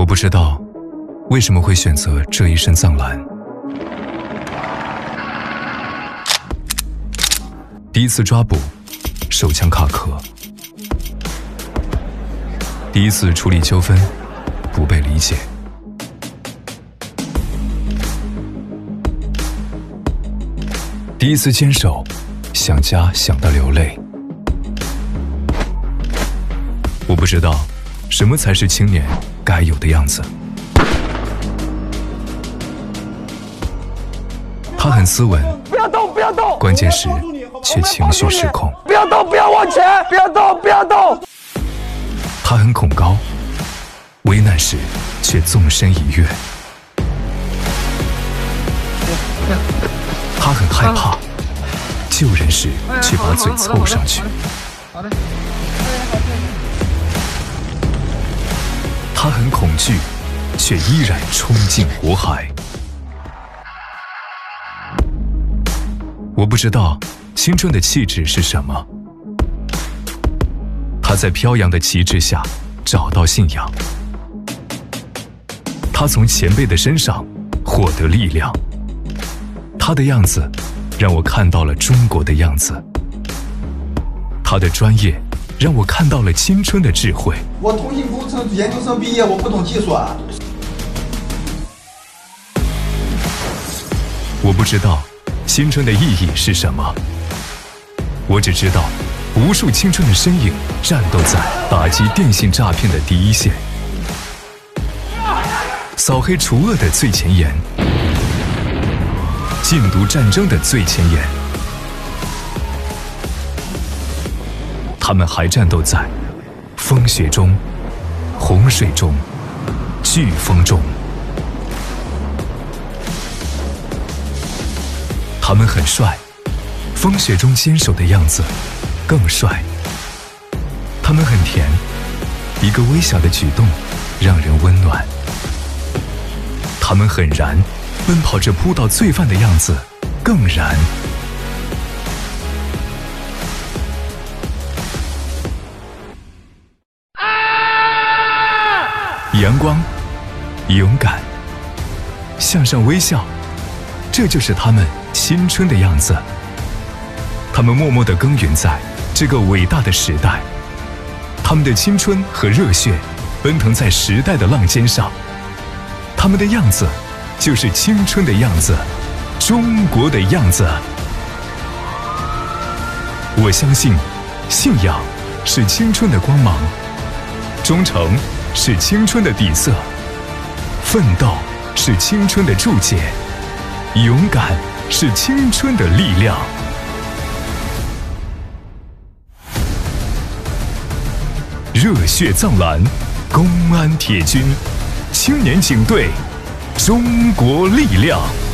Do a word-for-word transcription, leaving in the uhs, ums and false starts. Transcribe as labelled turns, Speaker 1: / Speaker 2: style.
Speaker 1: 不知道为什么会选择这一身藏蓝。第一次抓捕，手枪卡壳；第一次处理纠纷，不被理解；第一次坚守，想家想到流泪。我不知道什么才是青年该有的样子。他很斯文，
Speaker 2: 不要动，不要动，
Speaker 1: 关键时却情绪失控。
Speaker 2: 不要动，不要往前，不要动，不要动。
Speaker 1: 他很恐高，危难时却纵身一跃。他很害怕，救人时却把嘴凑上去。
Speaker 3: 好的。
Speaker 1: 他很恐惧，却依然冲进火海。我不知道青春的气质是什么。他在飘扬的旗帜下找到信仰。他从前辈的身上获得力量。他的样子让我看到了中国的样子。他的专业让我看到了青春的智慧。
Speaker 4: 我通信工程研究生毕业，我不懂技术啊。
Speaker 1: 我不知道青春的意义是什么，我只知道无数青春的身影战斗在打击电信诈骗的第一线，扫黑除恶的最前沿，禁毒战争的最前沿。他们还战斗在风雪中、洪水中、飓风中。他们很帅，风雪中坚守的样子更帅。他们很甜，一个微小的举动让人温暖。他们很燃，奔跑着扑倒罪犯的样子更燃。阳光，勇敢，向上微笑，这就是他们青春的样子。他们默默地耕耘在这个伟大的时代，他们的青春和热血奔腾在时代的浪尖上。他们的样子就是青春的样子，中国的样子。我相信，信仰是青春的光芒，忠诚是青春的底色，奋斗是青春的注解，勇敢是青春的力量。热血藏蓝，公安铁军，青年警队，中国力量。